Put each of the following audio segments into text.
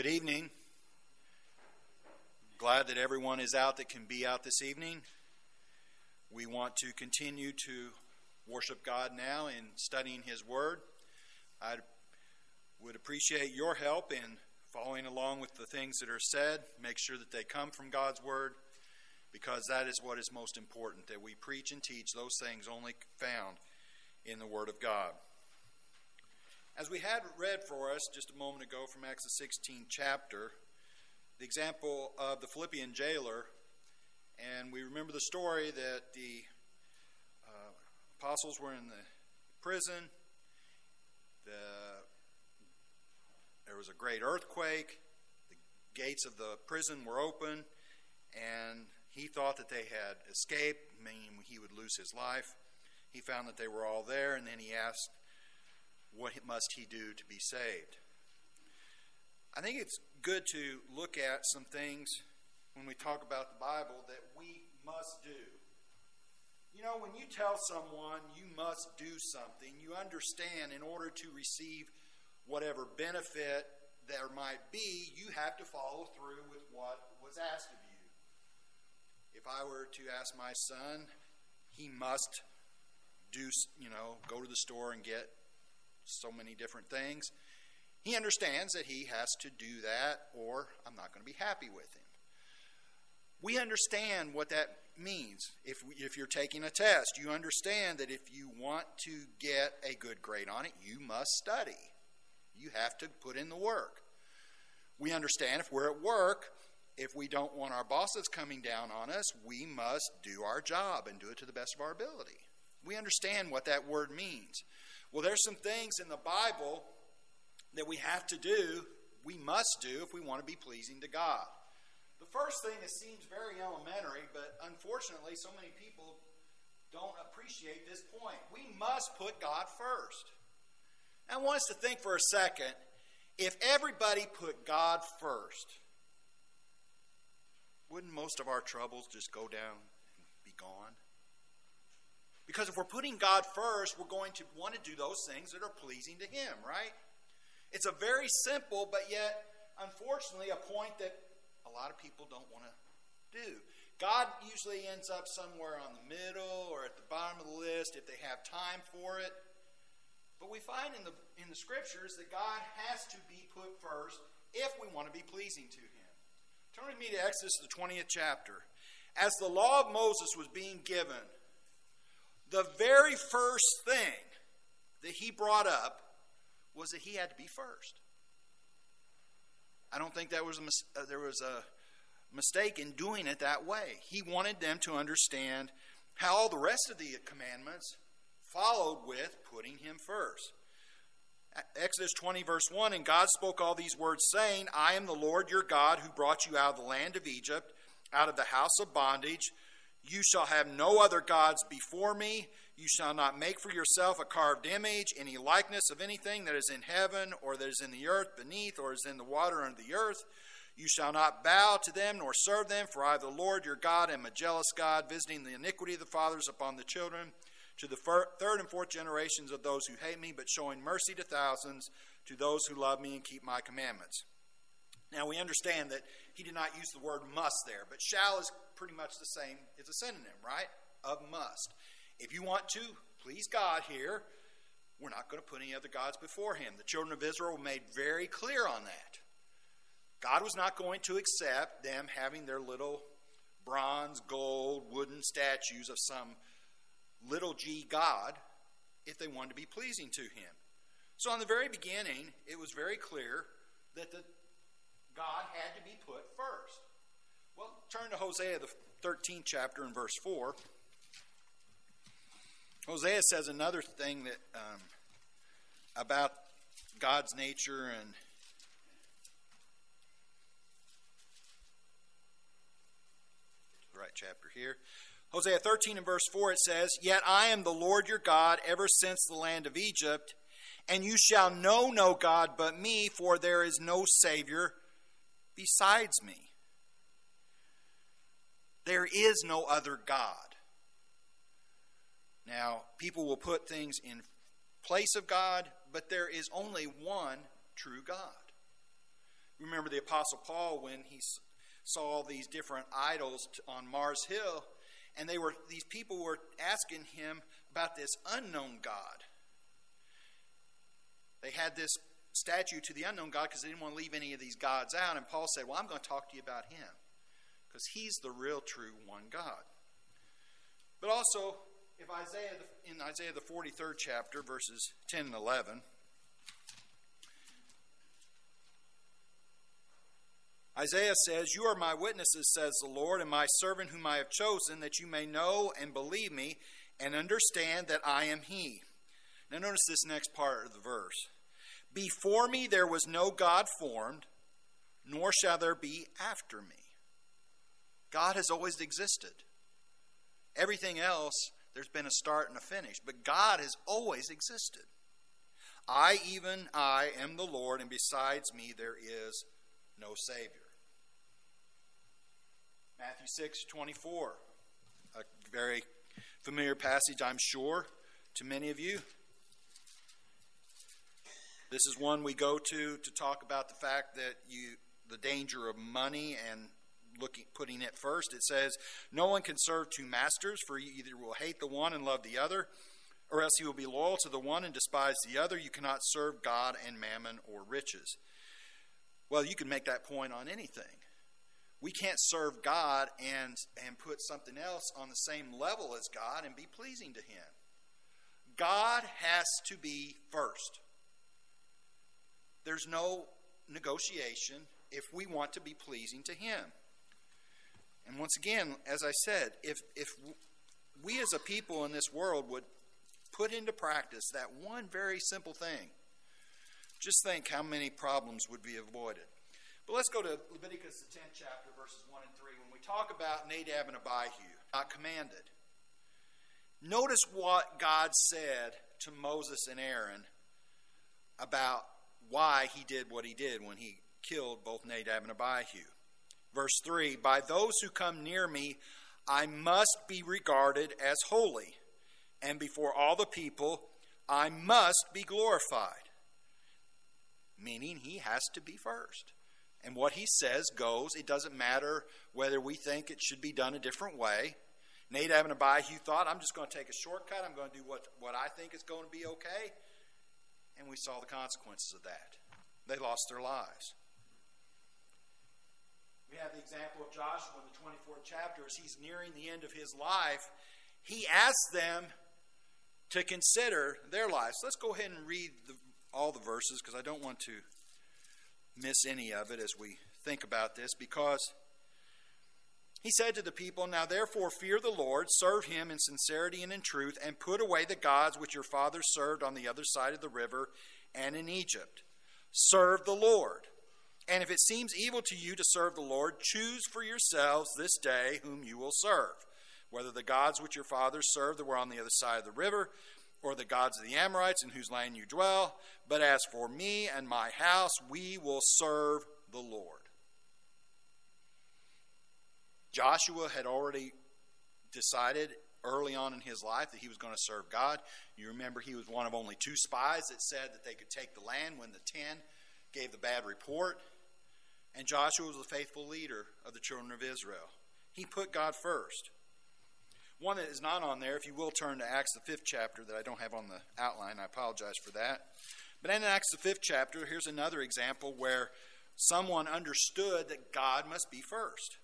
Good evening. Glad that everyone is out that can be out this evening. We want to continue to worship God now in studying His Word. I would appreciate your help in following along with the things that are said. Make sure that they come from God's Word, because that is what is most important, that we preach and teach those things only found in the Word of God. As we had read for us just a moment ago from Acts the 16th chapter, the example of the Philippian jailer, and we remember the story that the apostles were in the prison. There was a great earthquake. The gates of the prison were open, and he thought that they had escaped, meaning he would lose his life. He found that they were all there, and then he asked, what must he do to be saved? I think it's good to look at some things when we talk about the Bible that we must do. You know, when you tell someone you must do something, you understand in order to receive whatever benefit there might be, you have to follow through with what was asked of you. If I were to ask my son, he must go to the store and get so many different things. He understands that he has to do that, or I'm not going to be happy with him. We understand what that means. If you're taking a test, you understand that if you want to get a good grade on it, you must study. You have to put in the work. We understand if we're at work, if we don't want our bosses coming down on us, we must do our job and do it to the best of our ability. We understand what that word means. Well, there's some things in the Bible that we have to do, we must do if we want to be pleasing to God. The first thing that seems very elementary, but unfortunately so many people don't appreciate this point. We must put God first. I want us to think for a second, if everybody put God first, wouldn't most of our troubles just go down and be gone? Because if we're putting God first, we're going to want to do those things that are pleasing to Him, right? It's a very simple, but yet, unfortunately, a point that a lot of people don't want to do. God usually ends up somewhere on the middle or at the bottom of the list if they have time for it. But we find in the Scriptures that God has to be put first if we want to be pleasing to Him. Turn with me to Exodus, the 20th chapter. As the law of Moses was being given, the very first thing that he brought up was that he had to be first. I don't think there was a mistake in doing it that way. He wanted them to understand how all the rest of the commandments followed with putting him first. Exodus 20 verse 1, and God spoke all these words, saying, I am the Lord your God who brought you out of the land of Egypt, out of the house of bondage. You shall have no other gods before me. You shall not make for yourself a carved image, any likeness of anything that is in heaven, or that is in the earth beneath, or is in the water under the earth. You shall not bow to them, nor serve them, for I, the Lord your God, am a jealous God, visiting the iniquity of the fathers upon the children, to the third and fourth generations of those who hate me, but showing mercy to thousands, to those who love me and keep my commandments. Now we understand that he did not use the word must there, but shall is pretty much the same. It's a synonym, right, of must. If you want to please God here, we're not going to put any other gods before him. The children of Israel were made very clear on that. God was not going to accept them having their little bronze, gold, wooden statues of some little g God if they wanted to be pleasing to him. So in the very beginning, it was very clear that God had to be put first. Well, turn to Hosea, the 13th chapter and verse 4. Hosea says another thing that about God's nature and the right chapter here. Hosea 13 and verse 4, it says, Yet I am the Lord your God ever since the land of Egypt, and you shall know no God but me, for there is no Savior besides me. There is no other God. Now, people will put things in place of God, but there is only one true God. Remember the Apostle Paul when he saw all these different idols on Mars Hill, and these people were asking him about this unknown God. They had this statue to the unknown God because they didn't want to leave any of these gods out. And Paul said, well, I'm going to talk to you about him because he's the real, true one God. But also, in Isaiah the 43rd chapter, verses 10 and 11, Isaiah says, you are my witnesses, says the Lord, and my servant whom I have chosen, that you may know and believe me and understand that I am he. Now notice this next part of the verse. Before me there was no God formed, nor shall there be after me. God has always existed. Everything else, there's been a start and a finish, but God has always existed. I, even I, am the Lord, and besides me there is no Savior. Matthew 6:24, a very familiar passage, I'm sure, to many of you. This is one we go to talk about the fact that the danger of money and putting it first. It says, no one can serve two masters, for you either will hate the one and love the other, or else you will be loyal to the one and despise the other. You cannot serve God and mammon or riches. Well, you can make that point on anything. We can't serve God and put something else on the same level as God and be pleasing to him. God has to be first. There's no negotiation if we want to be pleasing to him. And once again, as I said, if we as a people in this world would put into practice that one very simple thing, just think how many problems would be avoided. But let's go to Leviticus, the 10th chapter, verses 1 and 3. When we talk about Nadab and Abihu, not commanded. Notice what God said to Moses and Aaron about why he did what he did when he killed both Nadab and Abihu. Verse 3, by those who come near me, I must be regarded as holy, and before all the people, I must be glorified. Meaning he has to be first. And what he says goes. It doesn't matter whether we think it should be done a different way. Nadab and Abihu thought, I'm just going to take a shortcut. I'm going to do what I think is going to be okay. And we saw the consequences of that. They lost their lives. We have the example of Joshua in the 24th chapter. As he's nearing the end of his life, he asks them to consider their lives. Let's go ahead and read all the verses because I don't want to miss any of it as we think about this. Because he said to the people, now therefore fear the Lord, serve him in sincerity and in truth, and put away the gods which your fathers served on the other side of the river and in Egypt. Serve the Lord. And if it seems evil to you to serve the Lord, choose for yourselves this day whom you will serve, whether the gods which your fathers served that were on the other side of the river, or the gods of the Amorites in whose land you dwell. But as for me and my house, we will serve the Lord. Joshua had already decided early on in his life that he was going to serve God. You remember he was one of only 2 spies that said that they could take the land when the 10 gave the bad report. And Joshua was the faithful leader of the children of Israel. He put God first. One that is not on there, if you will turn to Acts the 5th chapter that I don't have on the outline, I apologize for that. But in Acts the 5th chapter, here's another example where someone understood that God must be first.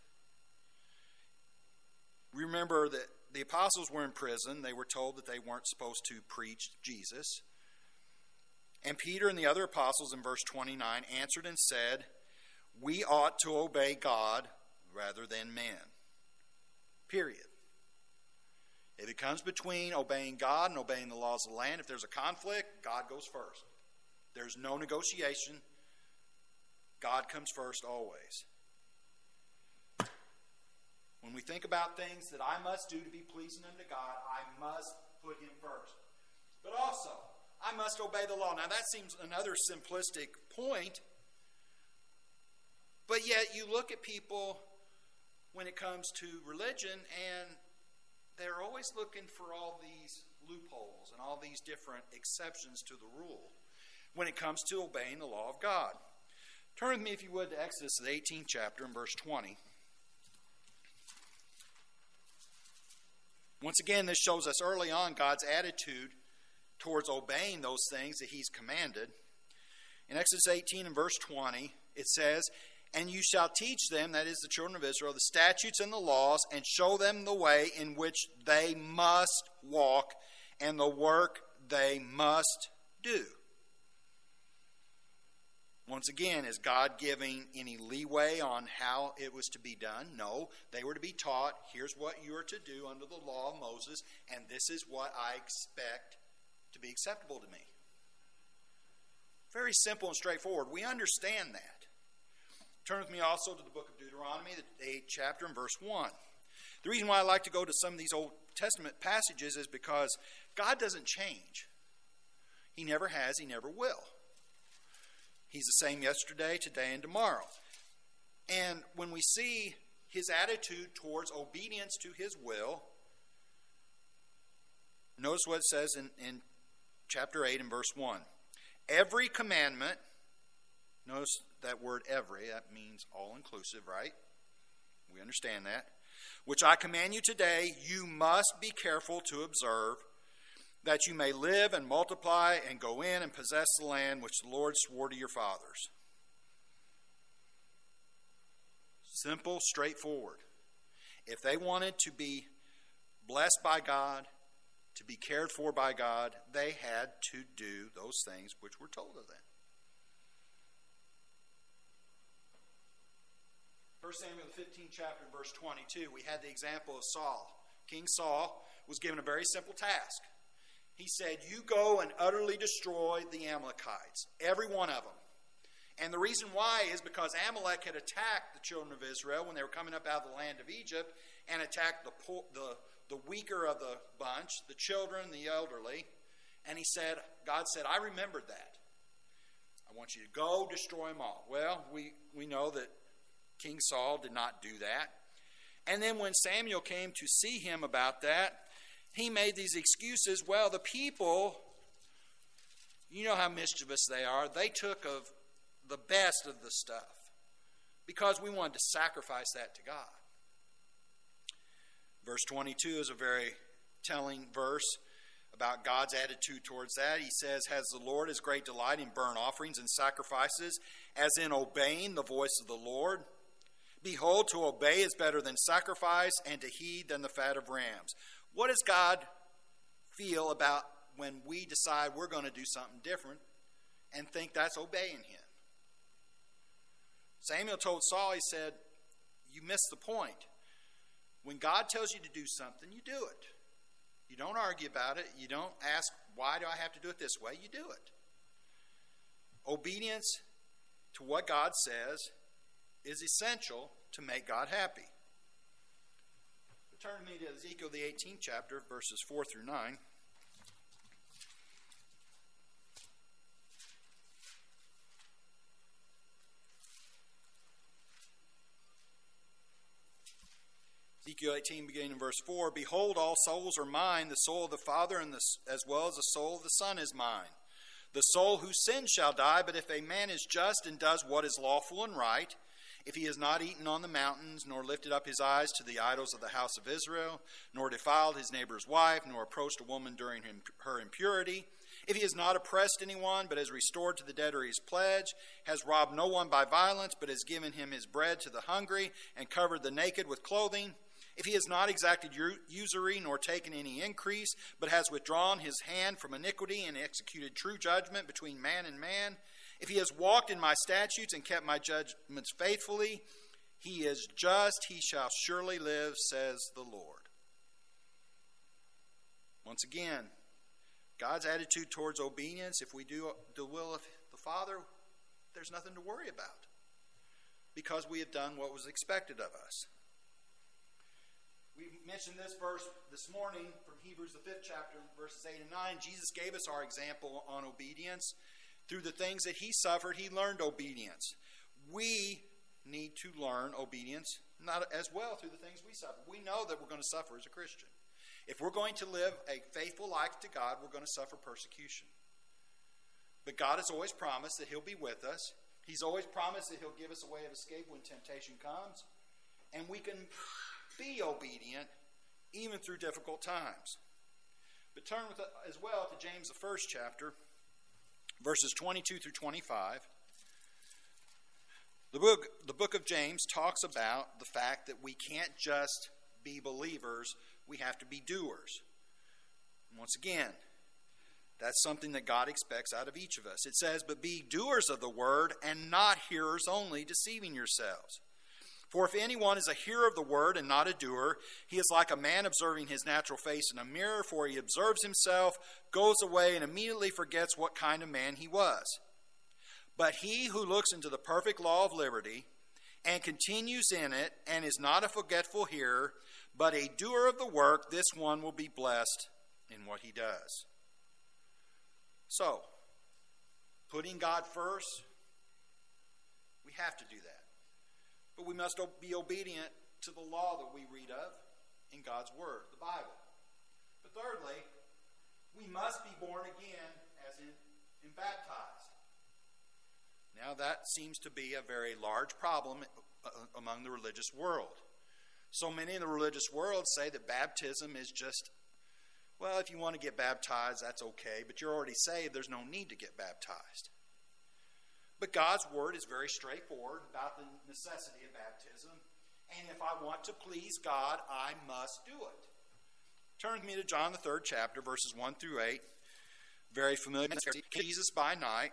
Remember that the apostles were in prison. They were told that they weren't supposed to preach Jesus. And Peter and the other apostles in verse 29 answered and said, we ought to obey God rather than men. Period. If it comes between obeying God and obeying the laws of the land, if there's a conflict, God goes first. There's no negotiation. God comes first always. When we think about things that I must do to be pleasing unto God, I must put him first. But also, I must obey the law. Now that seems another simplistic point. But yet you look at people when it comes to religion and they're always looking for all these loopholes and all these different exceptions to the rule when it comes to obeying the law of God. Turn with me, if you would, to Exodus, the 18th chapter, and verse 20. Once again, this shows us early on God's attitude towards obeying those things that He's commanded. In Exodus 18 and verse 20, it says, "And you shall teach them," that is the children of Israel, "the statutes and the laws, and show them the way in which they must walk, and the work they must do." Once again, is God giving any leeway on how it was to be done? No. They were to be taught, here's what you are to do under the law of Moses, and this is what I expect to be acceptable to me. Very simple and straightforward. We understand that. Turn with me also to the book of Deuteronomy, the 8th chapter, and verse 1. The reason why I like to go to some of these Old Testament passages is because God doesn't change. He never has, He never will. He's the same yesterday, today, and tomorrow. And when we see His attitude towards obedience to His will, notice what it says in chapter 8 and verse 1. Every commandment, notice that word every, that means all-inclusive, right? We understand that. Which I command you today, you must be careful to observe, that you may live and multiply and go in and possess the land which the Lord swore to your fathers. Simple, straightforward. If they wanted to be blessed by God, to be cared for by God, they had to do those things which were told of them. 1 Samuel, the 15th chapter, verse 22, we had the example of Saul. King Saul was given a very simple task. He said, you go and utterly destroy the Amalekites, every one of them. And the reason why is because Amalek had attacked the children of Israel when they were coming up out of the land of Egypt, and attacked the weaker of the bunch, the children, the elderly. And God said, I remembered that. I want you to go destroy them all. Well, we know that King Saul did not do that. And then when Samuel came to see him about that, he made these excuses. Well, the people, you know how mischievous they are. They took of the best of the stuff because we wanted to sacrifice that to God. Verse 22 is a very telling verse about God's attitude towards that. He says, has the Lord his great delight in burnt offerings and sacrifices, as in obeying the voice of the Lord? Behold, to obey is better than sacrifice, and to heed than the fat of rams. What does God feel about when we decide we're going to do something different and think that's obeying Him? Samuel told Saul, he said, you missed the point. When God tells you to do something, you do it. You don't argue about it. You don't ask, why do I have to do it this way? You do it. Obedience to what God says is essential to make God happy. Turn me to Ezekiel, the 18th chapter, verses 4 through 9. Ezekiel 18, beginning in verse 4, behold, all souls are mine, the soul of the Father as well as the soul of the Son is mine. The soul who sins shall die, but if a man is just and does what is lawful and right, if he has not eaten on the mountains, nor lifted up his eyes to the idols of the house of Israel, nor defiled his neighbor's wife, nor approached a woman during her impurity, if he has not oppressed anyone, but has restored to the debtor his pledge, has robbed no one by violence, but has given him his bread to the hungry, and covered the naked with clothing, if he has not exacted usury, nor taken any increase, but has withdrawn his hand from iniquity, and executed true judgment between man and man, if he has walked in my statutes and kept my judgments faithfully, he is just, he shall surely live, says the Lord. Once again, God's attitude towards obedience, if we do the will of the Father, there's nothing to worry about because we have done what was expected of us. We mentioned this verse this morning from Hebrews, the 5th chapter, verses 8 and 9. Jesus gave us our example on obedience. Through the things that He suffered, He learned obedience. We need to learn obedience not as well through the things we suffer. We know that we're going to suffer as a Christian. If we're going to live a faithful life to God, we're going to suffer persecution. But God has always promised that He'll be with us. He's always promised that he'll give us a way of escape when temptation comes. And we can be obedient even through difficult times. But turn as well to James, the first chapter, verses 22 through 25. The book of James talks about the fact that we can't just be believers, we have to be doers. And once again, that's something that God expects out of each of us. It says, "But be doers of the word and not hearers only, deceiving yourselves. For if anyone is a hearer of the word and not a doer, he is like a man observing his natural face in a mirror, for he observes himself, goes away, and immediately forgets what kind of man he was. But he who looks into the perfect law of liberty and continues in it, and is not a forgetful hearer, but a doer of the work, this one will be blessed in what he does." So, putting God first, we have to do that. But we must be obedient to the law that we read of in God's Word, the Bible. But thirdly, we must be born again as in baptized. Now that seems to be a very large problem among the religious world. So many in the religious world say that baptism is just, well, if you want to get baptized, that's okay, but you're already saved, there's no need to get baptized. But God's Word is very straightforward about the necessity of baptism, and if I want to please God, I must do it. Turn with me to John, the 3rd chapter, verses 1 through 8. Very familiar. Jesus by night.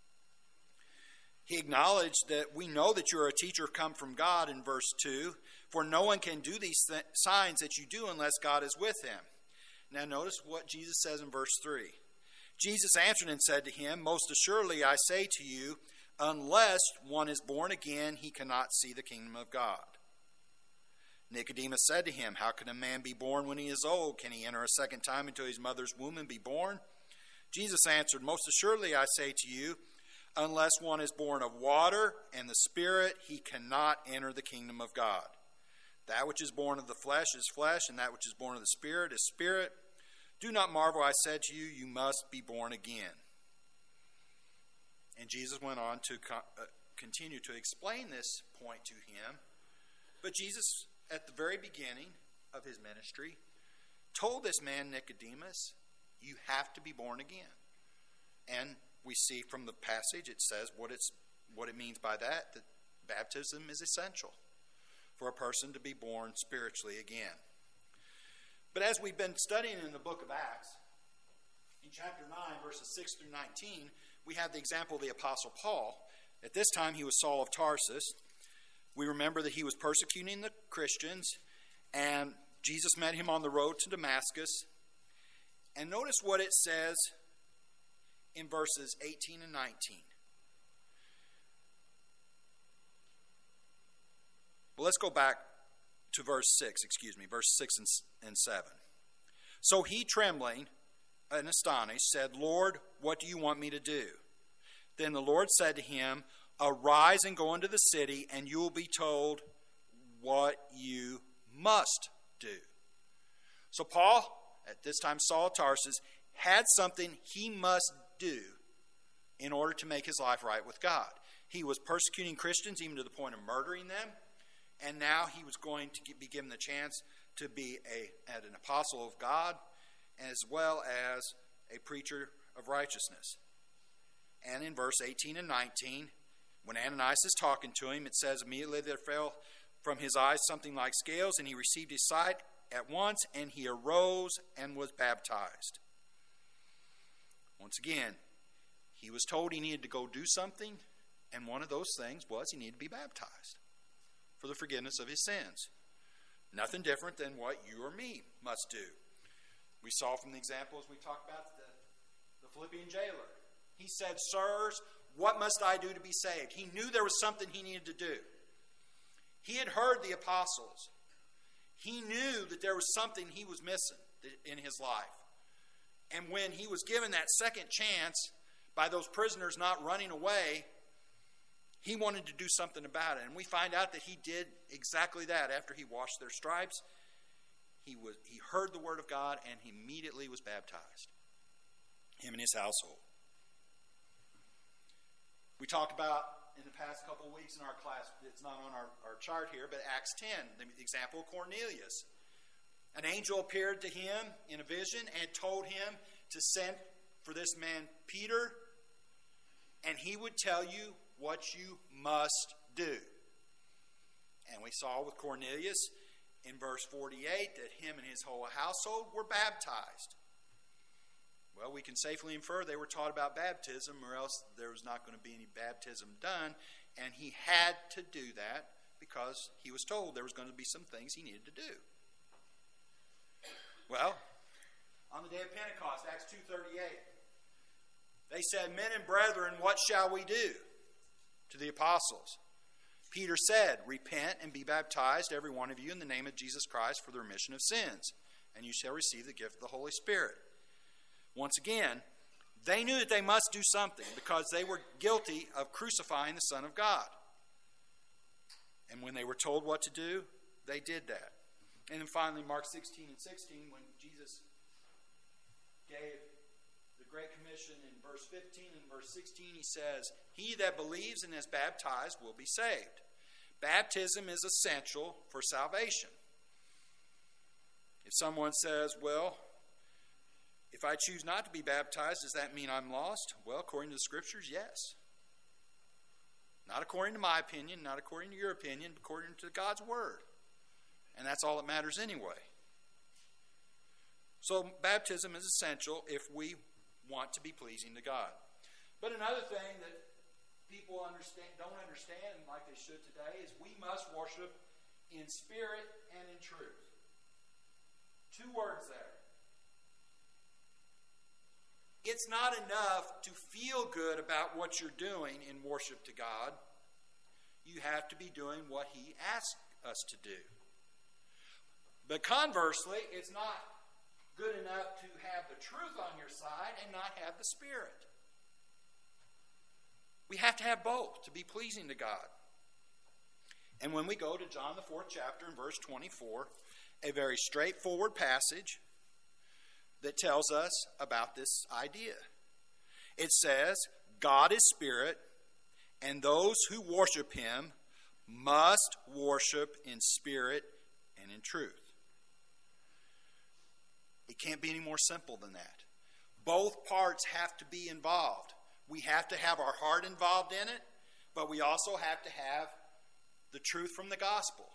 He acknowledged that we know that you're a teacher come from God in verse 2, for no one can do these signs that you do unless God is with him. Now notice what Jesus says in verse 3. Jesus answered and said to him, "Most assuredly I say to you, unless one is born again, he cannot see the kingdom of God." Nicodemus said to him, "How can a man be born when he is old? Can he enter a second time into his mother's womb and be born?" Jesus answered, "Most assuredly I say to you, unless one is born of water and the Spirit, he cannot enter the kingdom of God. That which is born of the flesh is flesh, and that which is born of the Spirit is spirit. Do not marvel, I said to you, you must be born again." And Jesus went on to continue to explain this point to him. But Jesus, at the very beginning of his ministry, told this man Nicodemus, you have to be born again. And we see from the passage, it says what it means by that baptism is essential for a person to be born spiritually again. But as we've been studying in the book of Acts, in chapter 9, verses 6 through 19, we have the example of the Apostle Paul. At this time, he was Saul of Tarsus. We remember that he was persecuting the Christians, and Jesus met him on the road to Damascus. And notice what it says in verses 18 and 19. Well, let's go back to verse 6 and 7. "So he, trembling and astonished, said, 'Lord, what do you want me to do?' Then the Lord said to him, 'Arise and go into the city, and you will be told what you must do.'" So Paul, at this time Saul of Tarsus, had something he must do in order to make his life right with God. He was persecuting Christians even to the point of murdering them, and now he was going to be given the chance to be an apostle of God as well as a preacher of righteousness. And in verse 18 and 19, when Ananias is talking to him, it says, "Immediately there fell from his eyes something like scales, and he received his sight at once, and he arose and was baptized." Once again, he was told he needed to go do something, and one of those things was he needed to be baptized for the forgiveness of his sins. Nothing different than what you or me must do. We saw from the example as we talked about the Philippian jailer. He said, "Sirs, what must I do to be saved?" He knew there was something he needed to do. He had heard the apostles. He knew that there was something he was missing in his life. And when he was given that second chance by those prisoners not running away, he wanted to do something about it. And we find out that he did exactly that. After he washed their stripes, he heard the word of God, and he immediately was baptized, him and his household. We talked about in the past couple of weeks in our class. It's not on our chart here, but Acts 10, the example of Cornelius. An angel appeared to him in a vision and told him to send for this man Peter, and he would tell you what you must do. And we saw with Cornelius in verse 48 that him and his whole household were baptized. Well, we can safely infer they were taught about baptism, or else there was not going to be any baptism done. And he had to do that because he was told there was going to be some things he needed to do. Well, on the day of Pentecost, Acts 2:38, they said, "Men and brethren, what shall we do?" to the apostles. Peter said, "Repent and be baptized, every one of you, in the name of Jesus Christ for the remission of sins, and you shall receive the gift of the Holy Spirit." Once again, they knew that they must do something because they were guilty of crucifying the Son of God. And when they were told what to do, they did that. And then finally, Mark 16 and 16, when Jesus gave the Great Commission in verse 15 and verse 16, he says, "He that believes and is baptized will be saved." Baptism is essential for salvation. If someone says, "Well, if I choose not to be baptized, does that mean I'm lost?" Well, according to the Scriptures, yes. Not according to my opinion, not according to your opinion, but according to God's Word. And that's all that matters anyway. So baptism is essential if we want to be pleasing to God. But another thing that people don't understand like they should today is we must worship in spirit and in truth. 2 words there. It's not enough to feel good about what you're doing in worship to God. You have to be doing what He asks us to do. But conversely, it's not good enough to have the truth on your side and not have the Spirit. We have to have both to be pleasing to God. And when we go to John the 4th chapter and verse 24, a very straightforward passage that tells us about this idea. It says, "God is spirit, and those who worship Him must worship in spirit and in truth." It can't be any more simple than that. Both parts have to be involved. We have to have our heart involved in it, but we also have to have the truth from the gospel.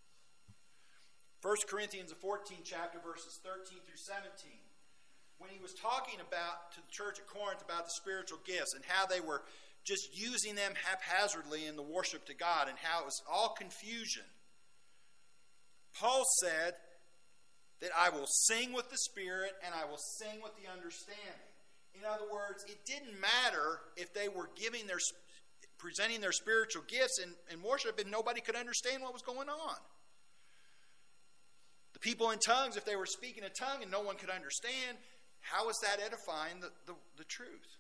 1 Corinthians, the 14th chapter, verses 13 through 17. When he was talking about to the church at Corinth about the spiritual gifts and how they were just using them haphazardly in the worship to God and how it was all confusion, Paul said that I will sing with the Spirit and I will sing with the understanding. In other words, it didn't matter if they were presenting their spiritual gifts in worship and nobody could understand what was going on. The people in tongues, if they were speaking a tongue and no one could understand, how is that edifying the truth?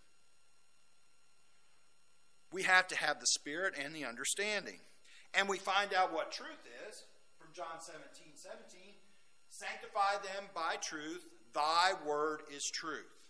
We have to have the Spirit and the understanding. And we find out what truth is from John 17:17. "Sanctify them by truth, thy word is truth."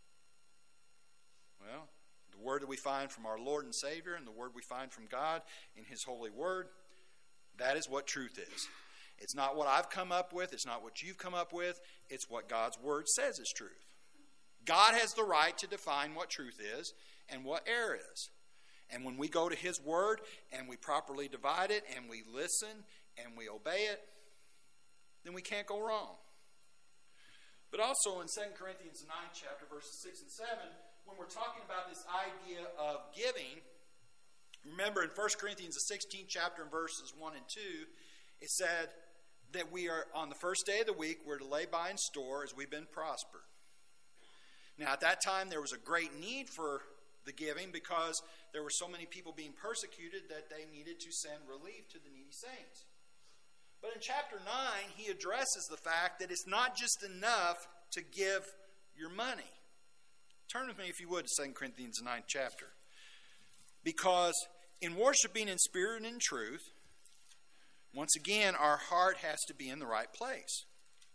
Well, the word that we find from our Lord and Savior and the word we find from God in His holy word, that is what truth is. It's not what I've come up with. It's not what you've come up with. It's what God's word says is truth. God has the right to define what truth is and what error is. And when we go to His word and we properly divide it and we listen and we obey it, then we can't go wrong. But also in 2 Corinthians 9 chapter, verses 6 and 7, when we're talking about this idea of giving, remember in 1 Corinthians, the 16th chapter, and verses 1 and 2, it said that we are, on the first day of the week, we're to lay by in store as we've been prospered. Now, at that time, there was a great need for the giving because there were so many people being persecuted that they needed to send relief to the needy saints. But in chapter 9, he addresses the fact that it's not just enough to give your money. Turn with me, if you would, to 2 Corinthians 9th chapter. Because in worshiping in spirit and in truth, once again, our heart has to be in the right place.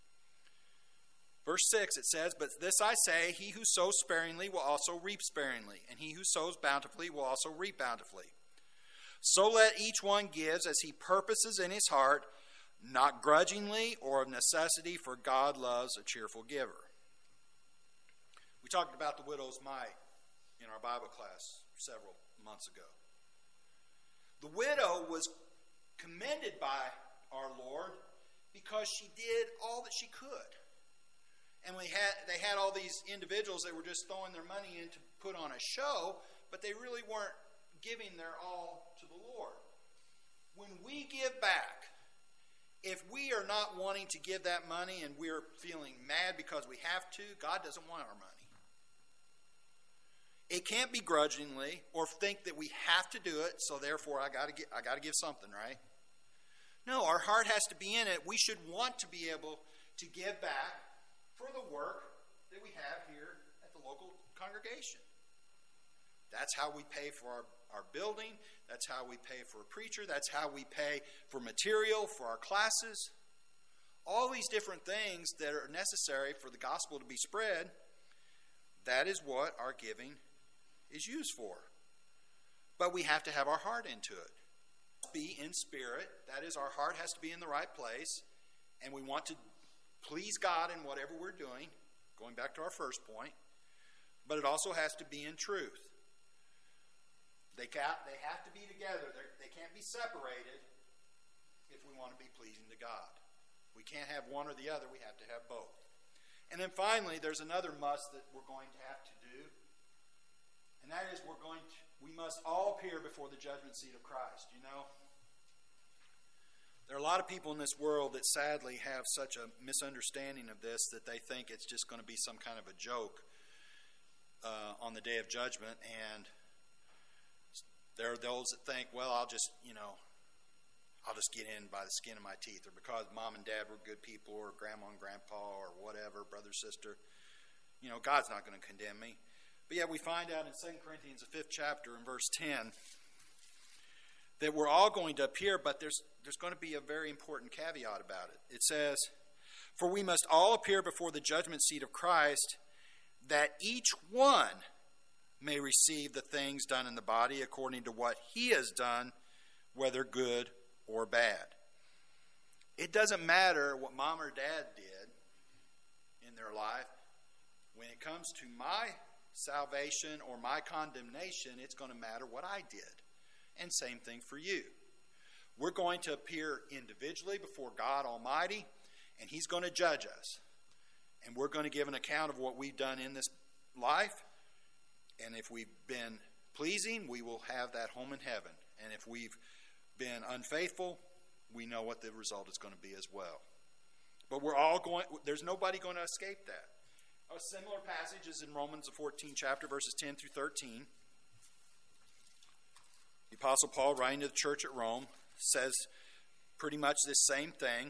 Verse 6, it says, "But this I say, he who sows sparingly will also reap sparingly, and he who sows bountifully will also reap bountifully. So let each one give as he purposes in his heart, not grudgingly or of necessity, for God loves a cheerful giver. We talked about the widow's mite in our Bible class several months ago. The widow was commended by our Lord because she did all that she could. And they had all these individuals that were just throwing their money in to put on a show, but they really weren't giving their all to the Lord. When we give back, if we are not wanting to give that money and we're feeling mad because we have to, God doesn't want our money. It can't be grudgingly or think that we have to do it, so therefore I got to give something, right? No, our heart has to be in it. We should want to be able to give back for the work that we have here at the local congregation. That's how we pay for our building. That's how we pay for a preacher. That's how we pay for material for our classes. All these different things that are necessary for the gospel to be spread, that is what our giving is used for. But we have to have our heart into it. Be in spirit. That is, our heart has to be in the right place. And we want to please God in whatever we're doing, going back to our first point. But it also has to be in truth. They have to be together. They can't be separated if we want to be pleasing to God. We can't have one or the other. We have to have both. And then finally, there's another must that we're going to have to do. And that is we must all appear before the judgment seat of Christ. You know, there are a lot of people in this world that sadly have such a misunderstanding of this that they think it's just going to be some kind of a joke on the day of judgment. And there are those that think, well, I'll just get in by the skin of my teeth, or because mom and dad were good people, or grandma and grandpa, or whatever, brother, sister. You know, God's not going to condemn me. But yet we find out in 2 Corinthians, the 5th chapter, in verse 10, that we're all going to appear, but there's going to be a very important caveat about it. It says, "For we must all appear before the judgment seat of Christ, that each one may receive the things done in the body according to what he has done, whether good or bad." It doesn't matter what mom or dad did in their life. When it comes to my salvation or my condemnation, it's going to matter what I did. And same thing for you. We're going to appear individually before God Almighty, and he's going to judge us. And we're going to give an account of what we've done in this life. And if we've been pleasing, we will have that home in heaven. And if we've been unfaithful, we know what the result is going to be as well. But there's nobody going to escape that. A similar passage is in Romans, the 14th chapter, verses 10 through 13. The Apostle Paul, writing to the church at Rome, says pretty much this same thing.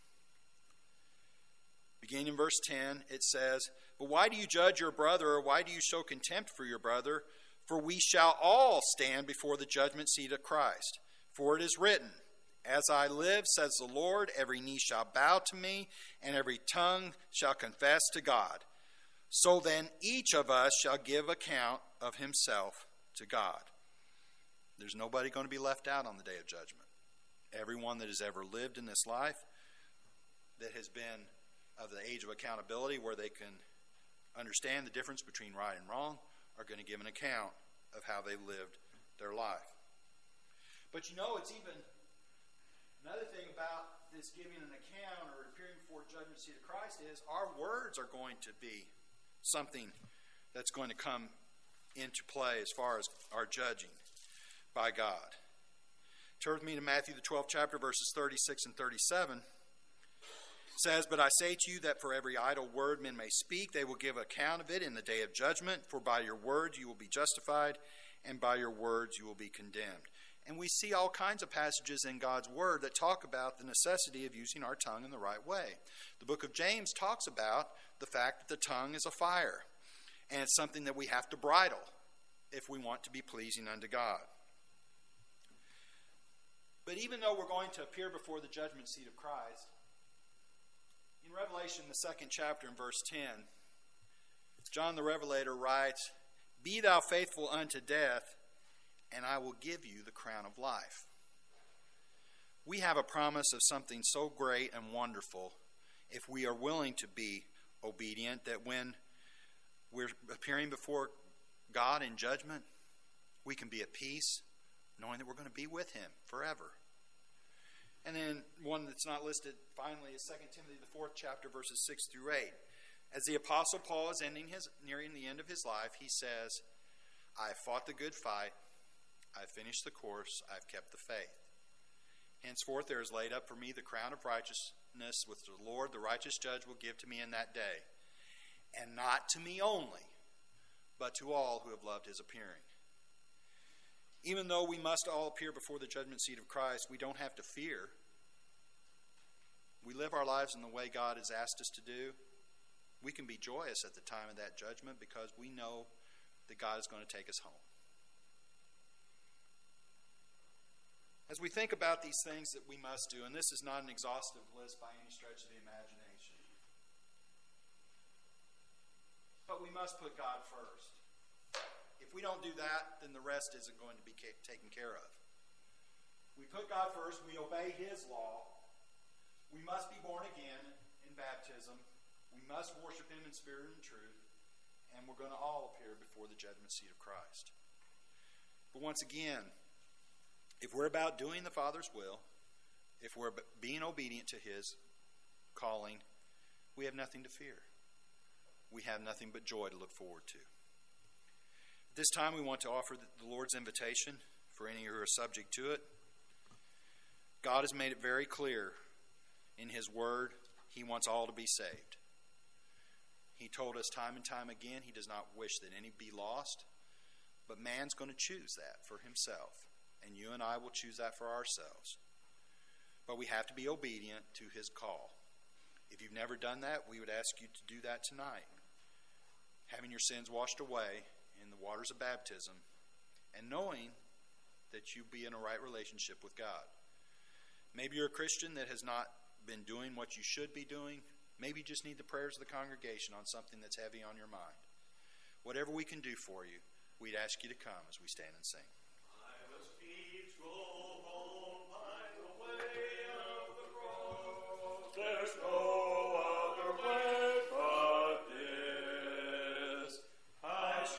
Beginning in verse 10, it says, "But why do you judge your brother, or why do you show contempt for your brother? For we shall all stand before the judgment seat of Christ. For it is written, 'As I live, says the Lord, every knee shall bow to me, and every tongue shall confess to God. So then each of us shall give account of himself to God.'" There's nobody going to be left out on the day of judgment. Everyone that has ever lived in this life, that has been of the age of accountability where they can understand the difference between right and wrong, are going to give an account of how they lived their life. But you know, it's even another thing about this giving an account or appearing before the judgment seat of Christ is our words are going to be something that's going to come into play as far as our judging by God. Turn with me to Matthew, the 12th chapter, verses 36 and 37. It says, "But I say to you that for every idle word men may speak, they will give account of it in the day of judgment. For by your words you will be justified, and by your words you will be condemned." And we see all kinds of passages in God's word that talk about the necessity of using our tongue in the right way. The book of James talks about the fact that the tongue is a fire, and it's something that we have to bridle if we want to be pleasing unto God. But even though we're going to appear before the judgment seat of Christ, in Revelation, the 2nd chapter, in verse 10, John the Revelator writes, "Be thou faithful unto death, and I will give you the crown of life. We have a promise of something so great and wonderful if we are willing to be obedient, that when we're appearing before God in judgment, we can be at peace, knowing that we're going to be with Him forever. And then one that's not listed finally is 2 Timothy, the 4th chapter, verses 6 through 8. As the Apostle Paul is nearing the end of his life, he says, I have fought the good fight, I have finished the course, I have kept the faith. Henceforth there is laid up for me the crown of righteousness, which the Lord, the righteous judge, will give to me in that day. And not to me only, but to all who have loved His appearing. Even though we must all appear before the judgment seat of Christ, we don't have to fear. We live our lives in the way God has asked us to do. We can be joyous at the time of that judgment because we know that God is going to take us home. As we think about these things that we must do, and this is not an exhaustive list by any stretch of the imagination, but we must put God first. If we don't do that, then the rest isn't going to be taken care of. We put God first, we obey His law. We must be born again in baptism. We must worship Him in spirit and truth. And we're going to all appear before the judgment seat of Christ. But once again, if we're about doing the Father's will, if we're being obedient to His calling, we have nothing to fear. We have nothing but joy to look forward to. This time we want to offer the Lord's invitation for any who are subject to it. God has made it very clear in His Word He wants all to be saved. He told us time and time again He does not wish that any be lost, but man's going to choose that for himself, and you and I will choose that for ourselves. But we have to be obedient to His call. If you've never done that, we would ask you to do that tonight. Having your sins washed away in the waters of baptism, and knowing that you be in a right relationship with God. Maybe you're a Christian that has not been doing what you should be doing. Maybe you just need the prayers of the congregation on something that's heavy on your mind. Whatever we can do for you, we'd ask you to come as we stand and sing.